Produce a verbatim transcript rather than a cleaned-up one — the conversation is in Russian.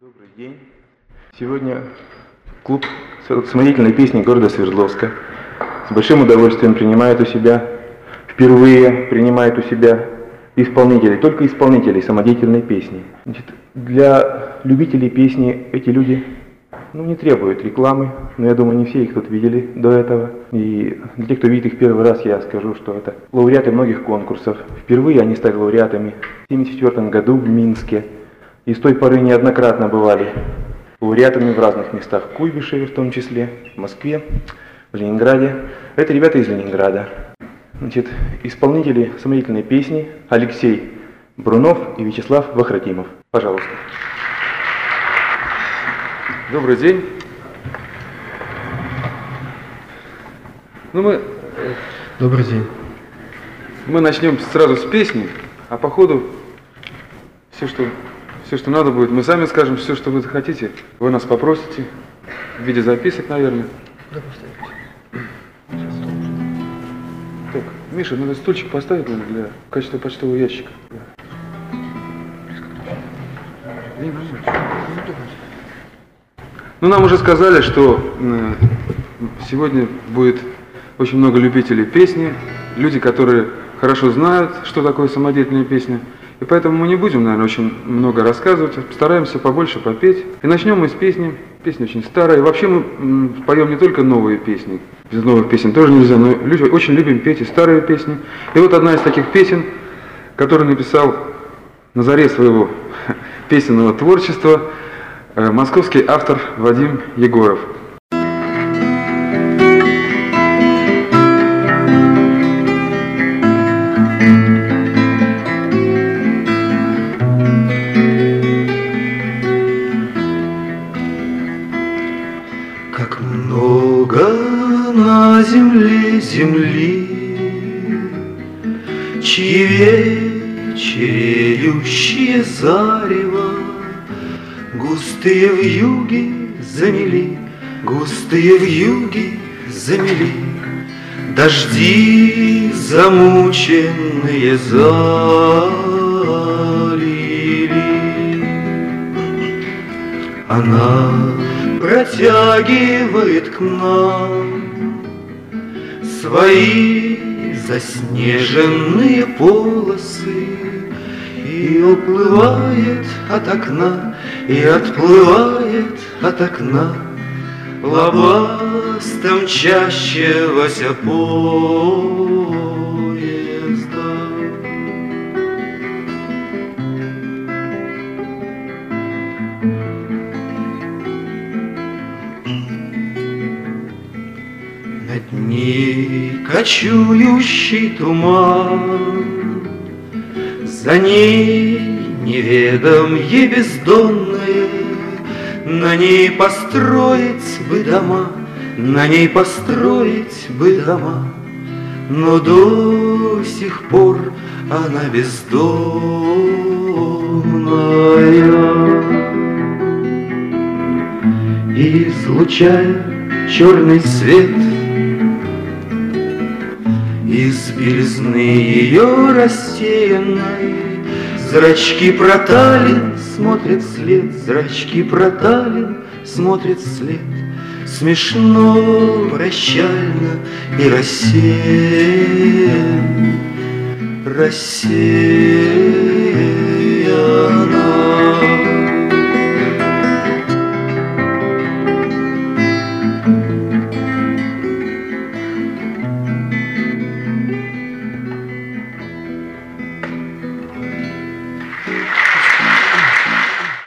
Добрый день. Сегодня клуб самодеятельной песни города Свердловска с большим удовольствием принимает у себя, впервые принимает у себя исполнителей, только исполнителей самодеятельной песни. Значит, для любителей песни эти люди ну, не требуют рекламы, но я думаю, не все их тут видели до этого. И для тех, кто видит их первый раз, я скажу, что это лауреаты многих конкурсов. Впервые они стали лауреатами в тысяча девятьсот семьдесят четвёртом году в Минске. И с той поры неоднократно бывали лауреатами в разных местах, в Куйбышеве в том числе, в Москве, в Ленинграде. Это ребята из Ленинграда. Значит, исполнители самодеятельной песни Алексей Брунов и Вячеслав Вахратимов. Пожалуйста. Добрый день. Ну мы... Добрый день. Мы начнем сразу с песни, а по ходу все, что, все, что надо будет, мы сами скажем, все, что вы захотите. Вы нас попросите в виде записок, наверное. Да, поставить. Так, Миша, надо стульчик поставить наверное, для качества почтового ящика. Ну, нам уже сказали, что э, сегодня будет очень много любителей песни, люди, которые хорошо знают, что такое самодеятельная песня. И поэтому мы не будем, наверное, очень много рассказывать, постараемся побольше попеть. И начнем мы с песни. Песня очень старая. И вообще мы м, поем не только новые песни, без новых песен тоже нельзя, но люди очень любим петь и старые песни. И вот одна из таких песен, которую написал на заре своего песенного творчества московский автор Вадим Егоров. Как много на земле земли, чьи вечереющие зарева густые вьюги замели, густые вьюги замели, дожди замученные залили. Она протягивает к нам свои заснеженные полосы и уплывает от окна, и отплывает от окна лобастом мчащегося поезда. Над ней кочующий туман, за ней неведомье бездонное, на ней построить бы дома, на ней построить бы дома, но до сих пор она бездомная. И излучая черный свет из белизны ее рассеянной, зрачки проталин смотрят вслед, зрачки проталин смотрят вслед, смешно, прощально и рассеян, рассеян.